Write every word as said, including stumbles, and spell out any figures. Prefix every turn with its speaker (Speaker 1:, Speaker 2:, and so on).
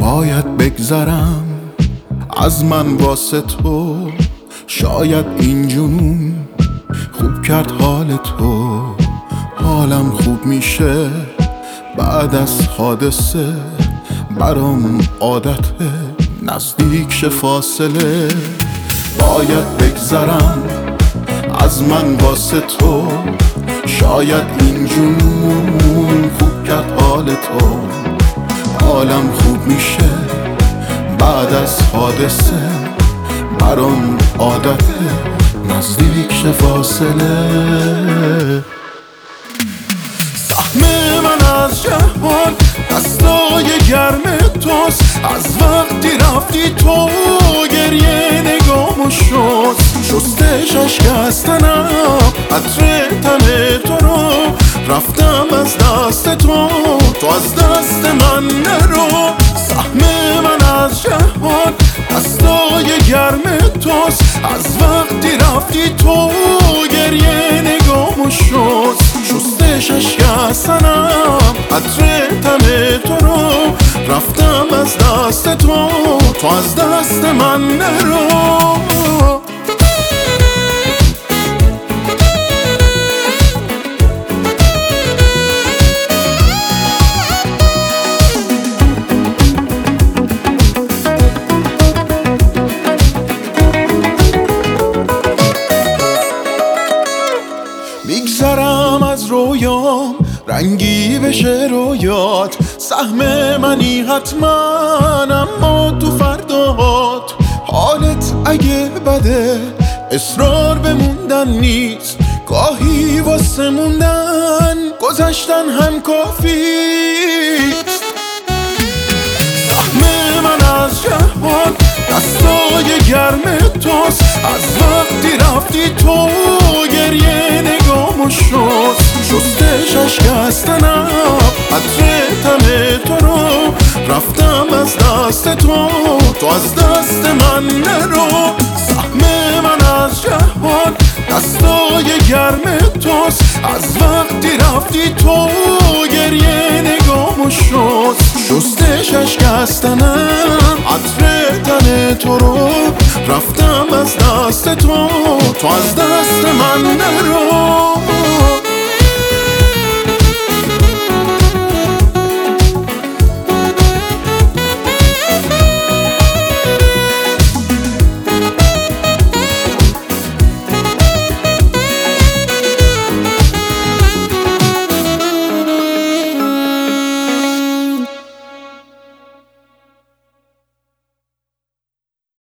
Speaker 1: باید بگذرم از من واسه تو. شاید این جنون خوب کرد حال تو. حالم خوب میشه بعد از حادثه، برام عادته نزدیک شه فاصله. باید بگذرم از من واسه تو. شاید این جنون خوب کرد حال تو. حالم خوب میشه بعد از حادثه، برام عادته نزدیک شه فاصله. سهم من از جهان دستای گرم توست. از وقتی رفتی تو گریه نگامو شد. شستش اشکستنم عطر تن تو رو. رفتم از دست تو، تو از دست من نرو. سهم من از جهان دستای گرم توست. از وقتی رفتی تو گریه نگامو شد. شستش اشکستنم عطر تن تو رو. رفتم از دست تو، تو از دست من نرو. میگذرم از رویام رنگی بشه رویات. سهم منی حتما اما تو فردات. حالت اگه بده اصرار بموندن نیست. گاهی واسه موندن گذشتن هم کافیست. سهم من از جهان دستای گرم توست. از وقتی رفتی تو گریه نگامو شد. شستش اشکستنم عطر تن تو رو. رفتم از دست تو، تو از دست من نرو. سهم من از جهان دستای گرم توست. از وقتی رفتی تو گریه نگامو شد. شستش اشکستنم عطر تن تو رو. رفتم از دست تو، تو از دست من نرو.